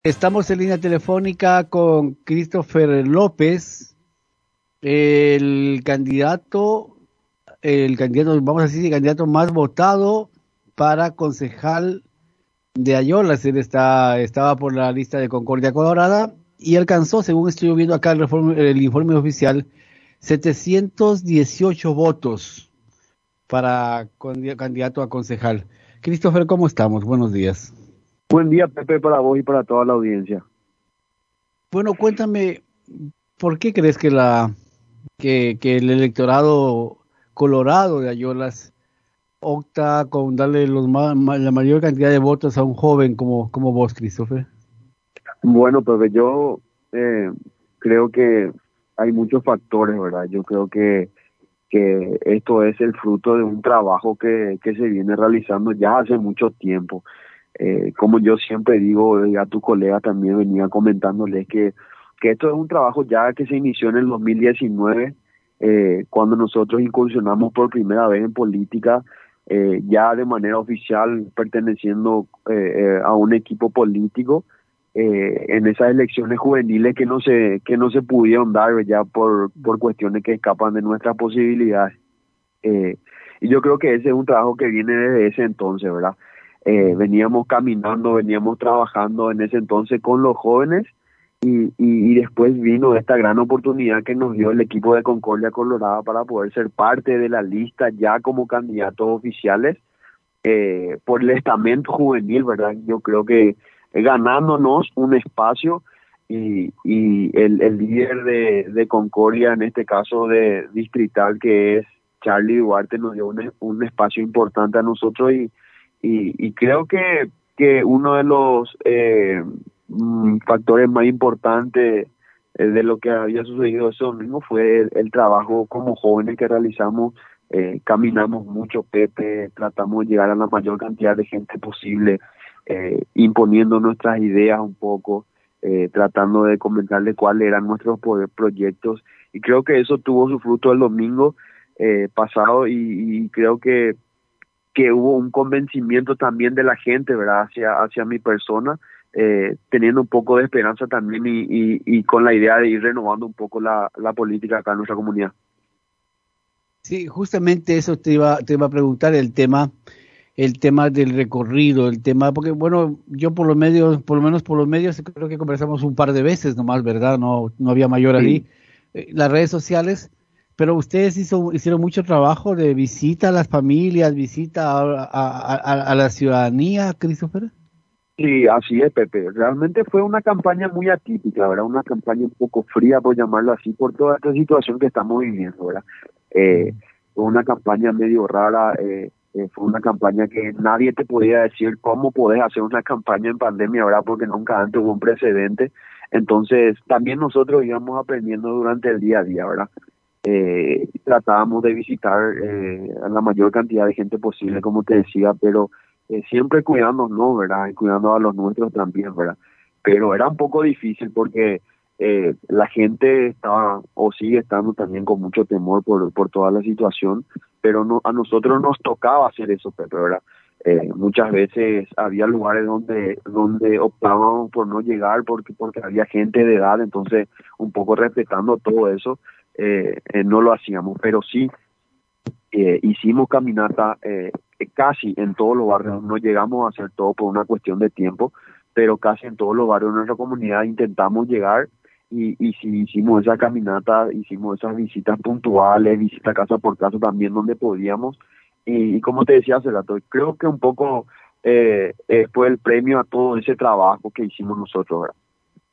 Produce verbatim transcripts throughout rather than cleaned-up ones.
Estamos en línea telefónica con Christopher López, el candidato, el candidato, vamos a decir, el candidato más votado para concejal de Ayolas. Él está, estaba por la lista de Concordia Colorada y alcanzó, según estoy viendo acá el, reform- el informe oficial, setecientos dieciocho votos para condi- candidato a concejal. Christopher, ¿cómo estamos? Buenos días. Buen día, Pepe, para vos y para toda la audiencia. Bueno, cuéntame, ¿por qué crees que la que, que el electorado colorado de Ayolas opta con darle los ma- ma- la mayor cantidad de votos a un joven como, como vos, Christopher? Bueno, Pepe, yo eh, creo que hay muchos factores, ¿verdad? Yo creo que, que esto es el fruto de un trabajo que, que se viene realizando ya hace mucho tiempo. Eh, como yo siempre digo, y a tu colega también venía comentándoles que, que esto es un trabajo ya que se inició en el dos mil diecinueve, eh, cuando nosotros incursionamos por primera vez en política, eh, ya de manera oficial perteneciendo eh, eh, a un equipo político, eh, en esas elecciones juveniles que no se que no se pudieron dar ya por, por cuestiones que escapan de nuestras posibilidades. Eh, y yo creo que ese es un trabajo que viene desde ese entonces, ¿verdad? Eh, veníamos caminando, veníamos trabajando en ese entonces con los jóvenes y, y, y después vino esta gran oportunidad que nos dio el equipo de Concordia Colorada para poder ser parte de la lista ya como candidatos oficiales, eh, por el estamento juvenil, ¿verdad? Yo creo que ganándonos un espacio y, y el, el líder de, de Concordia, en este caso de distrital, que es Charlie Duarte, nos dio un, un espacio importante a nosotros y, y, y creo que, que uno de los eh, mm, factores más importantes eh, de lo que había sucedido ese domingo fue el, el trabajo como jóvenes que realizamos. Eh, caminamos mucho, Pepe, tratamos de llegar a la mayor cantidad de gente posible, eh, imponiendo nuestras ideas un poco, eh, tratando de comentarle cuáles eran nuestros po- proyectos. Y creo que eso tuvo su fruto el domingo eh, pasado y, y creo que, que hubo un convencimiento también de la gente, ¿verdad?, hacia, hacia mi persona, eh, teniendo un poco de esperanza también y, y, y con la idea de ir renovando un poco la, la política acá en nuestra comunidad. Sí, justamente eso te iba, te iba a preguntar el tema, el tema del recorrido, el tema, porque bueno, yo por los medios, por lo menos por los medios, creo que conversamos un par de veces nomás, ¿verdad? No, no había mayor Sí. ahí. Eh, las redes sociales, pero ustedes hizo, hicieron mucho trabajo de visita a las familias, visita a, a, a, a la ciudadanía, Christopher. Sí, así es, Pepe. Realmente fue una campaña muy atípica, ¿verdad? Una campaña un poco fría, por llamarlo así, por toda esta situación que estamos viviendo, ¿verdad? Eh, fue una campaña medio rara, eh, eh, fue una campaña que nadie te podía decir cómo podés hacer una campaña en pandemia, ¿verdad? Porque nunca antes hubo un precedente. Entonces, también nosotros íbamos aprendiendo durante el día a día, ¿verdad? Eh, tratábamos de visitar eh, a la mayor cantidad de gente posible, como te decía, pero eh, siempre cuidándonos, ¿verdad? Y cuidando a los nuestros también, ¿verdad? Pero era un poco difícil porque eh, la gente estaba o sigue estando también con mucho temor por, por toda la situación, pero no, a nosotros nos tocaba hacer eso, Pepe, ¿verdad? Eh, muchas veces había lugares donde donde optábamos por no llegar porque porque había gente de edad, entonces un poco respetando todo eso, eh, eh, no lo hacíamos, pero sí eh, hicimos caminata eh, casi en todos los barrios. No llegamos a hacer todo por una cuestión de tiempo, pero casi en todos los barrios de nuestra comunidad intentamos llegar y, y sí hicimos esa caminata, hicimos esas visitas puntuales, visitas casa por casa también donde podíamos. Y, y como te decía hace rato, creo que un poco eh, eh, fue el premio a todo ese trabajo que hicimos nosotros, ¿verdad?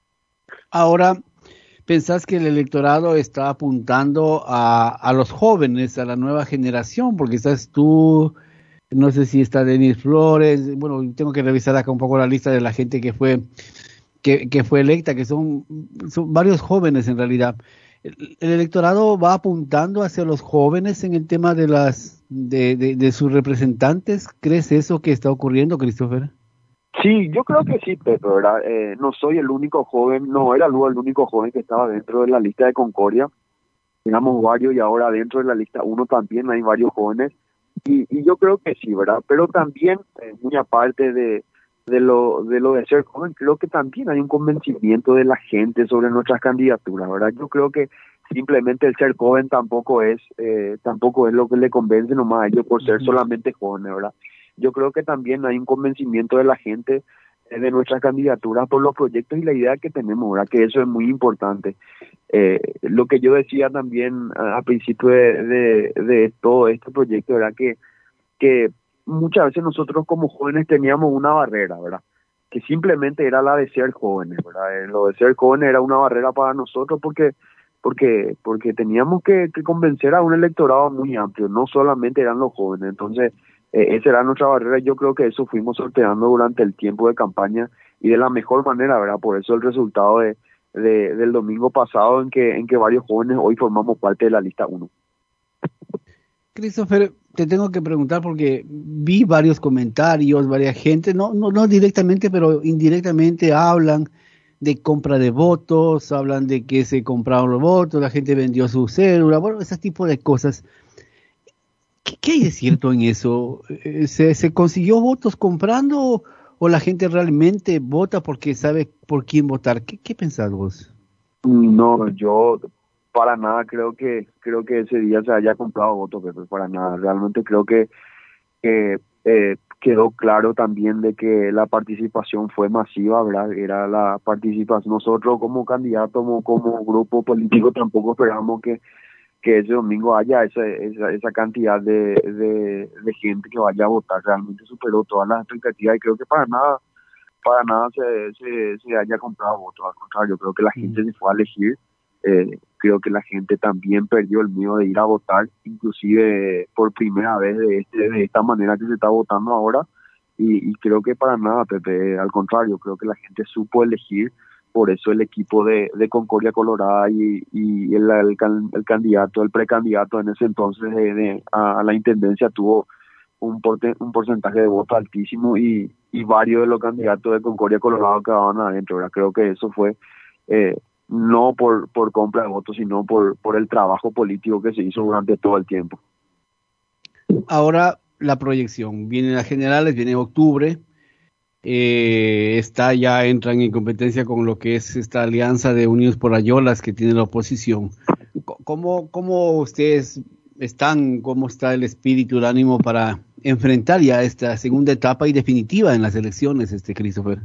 Ahora, ¿pensás que el electorado está apuntando a, a los jóvenes, a la nueva generación? Porque estás tú, no sé si está Denis Flores, bueno, tengo que revisar acá un poco la lista de la gente que fue, que, que fue electa, que son, son varios jóvenes en realidad. ¿El, el electorado va apuntando hacia los jóvenes en el tema de las de, de, de sus representantes? ¿Crees eso que está ocurriendo, Christopher? Sí, yo creo que sí, Pepe, ¿verdad? Eh, no soy el único joven, no era luego el único joven que estaba dentro de la lista de Concordia. Éramos varios y ahora dentro de la lista uno también hay varios jóvenes y, y yo creo que sí, ¿verdad? Pero también, eh, muy aparte de, de lo de lo de ser joven, creo que también hay un convencimiento de la gente sobre nuestras candidaturas, ¿verdad? Yo creo que simplemente el ser joven tampoco es eh, tampoco es lo que le convence nomás a ellos por ser solamente jóvenes, ¿verdad? Yo creo que también hay un convencimiento de la gente eh, de nuestras candidaturas por los proyectos y la idea que tenemos, ¿verdad? Que eso es muy importante. Eh, lo que yo decía también a, a principio de, de, de todo este proyecto, ¿verdad? Que, que muchas veces nosotros como jóvenes teníamos una barrera, ¿verdad? Que simplemente era la de ser jóvenes, ¿verdad? Eh, Lo de ser jóvenes era una barrera para nosotros porque porque porque teníamos que, que convencer a un electorado muy amplio, no solamente eran los jóvenes. Entonces, eh, esa era nuestra barrera y yo creo que eso fuimos sorteando durante el tiempo de campaña y de la mejor manera, ¿verdad? Por eso el resultado de, de del domingo pasado en que en que varios jóvenes hoy formamos parte de la lista uno. Christopher, te tengo que preguntar porque vi varios comentarios, varias gente, no, no, no directamente, pero indirectamente hablan de compra de votos, hablan de que se compraron los votos, la gente vendió su cédula, bueno, ese tipo de cosas. ¿Qué, qué hay de cierto en eso? Eh, ¿Se, se consiguió votos comprando o, o la gente realmente vota porque sabe por quién votar? ¿Qué, qué pensás vos? No, yo para nada creo que creo que ese día se haya comprado votos, Pepe, para nada. Realmente creo que, que eh, quedó claro también de que la participación fue masiva, ¿verdad? Era la participación. Nosotros como candidatos, como, como grupo político, tampoco esperamos que, que ese domingo haya esa, esa, esa cantidad de, de, de gente que vaya a votar. Realmente superó todas las expectativas y creo que para nada para nada se, se, se haya comprado votos. Al contrario, creo que la gente se fue a elegir. Eh, creo que la gente también perdió el miedo de ir a votar, inclusive eh, por primera vez de, este, de esta manera que se está votando ahora. Y, y creo que para nada, Pepe, al contrario, creo que la gente supo elegir. Por eso el equipo de, de Concordia Colorada y, y el, el, el candidato, el precandidato en ese entonces de, de, a, a la intendencia tuvo un, porte, un porcentaje de votos altísimo y, y varios de los candidatos de Concordia Colorado quedaban adentro, ¿verdad? Creo que eso fue eh, no por, por compra de votos, sino por, por el trabajo político que se hizo durante todo el tiempo. Ahora la proyección, vienen las generales, viene octubre, eh, está ya entran en competencia con lo que es esta alianza de Unidos por Ayolas que tiene la oposición. ¿Cómo, cómo ustedes están, cómo está el espíritu, el ánimo para enfrentar ya esta segunda etapa y definitiva en las elecciones, este Christopher?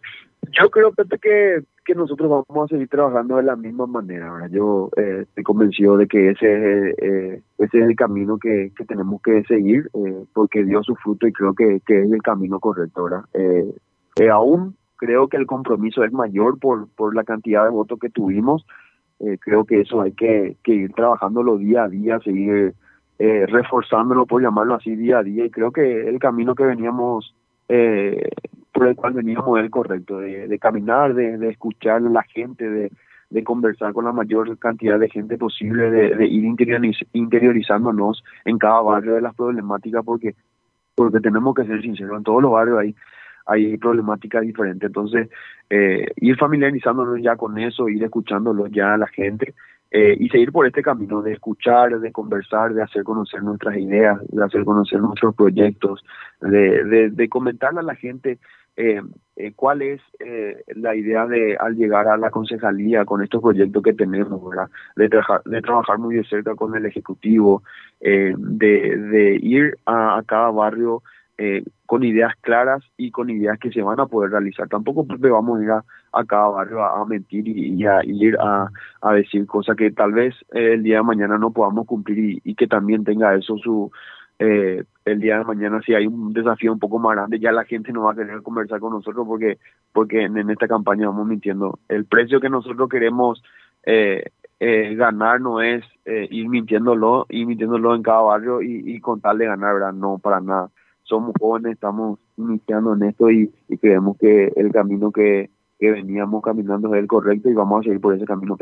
Yo creo, Pepe, que, que nosotros vamos a seguir trabajando de la misma manera, ¿verdad? Yo eh, estoy convencido de que ese, eh, ese es el camino que, que tenemos que seguir, eh, porque dio su fruto y creo que, que es el camino correcto, ¿verdad? Eh, eh, aún creo que el compromiso es mayor por, por la cantidad de votos que tuvimos. Eh, creo que eso hay que, que ir trabajándolo día a día, seguir eh, reforzándolo, por llamarlo así, día a día, y creo que el camino que veníamos... Eh, por el cual veníamos es el correcto, de, de caminar, de, de escuchar a la gente, de, de conversar con la mayor cantidad de gente posible, de, de ir interioriz, interiorizándonos en cada barrio de las problemáticas, porque porque tenemos que ser sinceros, en todos los barrios hay, hay problemáticas diferentes, entonces eh, ir familiarizándonos ya con eso, ir escuchándolo ya a la gente, eh, y seguir por este camino de escuchar, de conversar, de hacer conocer nuestras ideas, de hacer conocer nuestros proyectos, de, de, de comentarle a la gente eh, eh, cuál es eh, la idea de al llegar a la concejalía con estos proyectos que tenemos, ¿verdad? De, trabajar, de trabajar muy de cerca con el Ejecutivo, eh, de, de ir a, a cada barrio eh, con ideas claras y con ideas que se van a poder realizar. Tampoco pues, vamos a ir a, a cada barrio a, a mentir y, y a ir a, a decir cosas que tal vez eh, el día de mañana no podamos cumplir y, y que también tenga eso su... Eh, el día de mañana si hay un desafío un poco más grande, ya la gente no va a querer conversar con nosotros porque porque en, en esta campaña vamos mintiendo. El precio que nosotros queremos eh, eh, ganar no es eh, ir mintiéndolo, ir mintiéndolo en cada barrio y, y con tal de ganar, ¿verdad? No, para nada. Somos jóvenes, estamos iniciando en esto y, y creemos que el camino que, que veníamos caminando es el correcto y vamos a seguir por ese camino.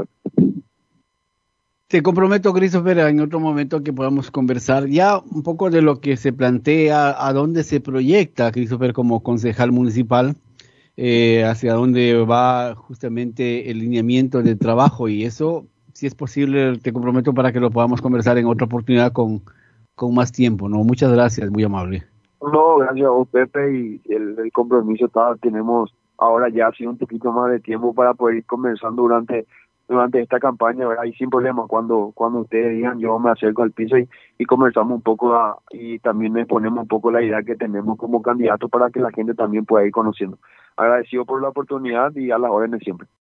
Te comprometo, Christopher, en otro momento que podamos conversar ya un poco de lo que se plantea, a dónde se proyecta Christopher como concejal municipal, eh, hacia dónde va justamente el lineamiento de trabajo y eso, si es posible, te comprometo para que lo podamos conversar en otra oportunidad con, con más tiempo, ¿no? Muchas gracias, muy amable. No, gracias a vos, Pepe, y el, el compromiso está, tenemos ahora ya así un poquito más de tiempo para poder ir conversando durante durante esta campaña, ¿verdad? Y sin problema, cuando cuando ustedes digan, yo me acerco al piso y, y conversamos un poco a- y también me ponemos un poco la idea que tenemos como candidato para que la gente también pueda ir conociendo. Agradecido por la oportunidad y a las órdenes siempre.